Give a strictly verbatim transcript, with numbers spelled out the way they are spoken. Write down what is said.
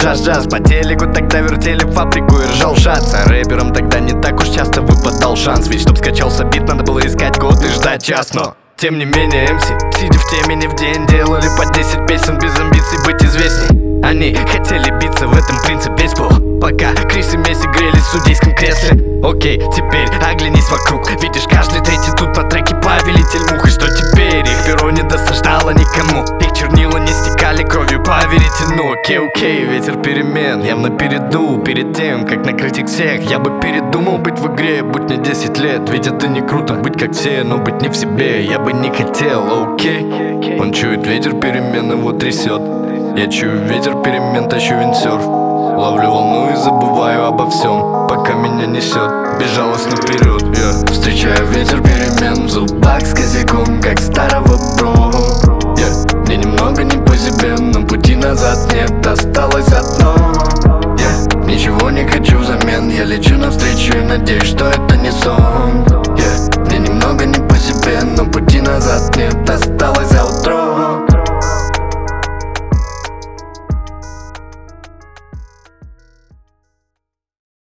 джаз-джаз. По телеку тогда вертели фабрику и ржал шац. А рэперам тогда не так уж часто выпадал шанс. Ведь чтоб скачался бит, надо было искать год и ждать час. Но тем не менее эм си, сидя в теме не в день, делали по десять песен без амбиций быть известней. Они хотели биться, в этом принцип весь был. Пока Крис и Месси грелись в судейском кресле. Окей, теперь оглянись вокруг. Видишь, каждый третий тут на треке повелитель мух. И что теперь? Их перо не досаждало никому. Их чернила не стекали кровью по веретену. Окей, окей, ветер перемен явно передул. Перед тем, как накрыть их всех, я бы передумал быть в игре, будь мне десять лет. Ведь это не круто, быть как все, но быть не в себе я бы не хотел, окей. Он чует ветер перемен, его трясет. Я чую ветер перемен, тащу виндсерф. Ловлю волну и забываю обо всем, пока меня несет безжалостно вперед. Я встречаю ветер перемен в зубах с косяком, как старого бро. Я Мне немного не по себе, но пути назад нет, осталось одно. Я ничего не хочу взамен, я лечу навстречу и надеюсь, что это не сон. Я Мне немного не по себе, но пути назад нет, осталось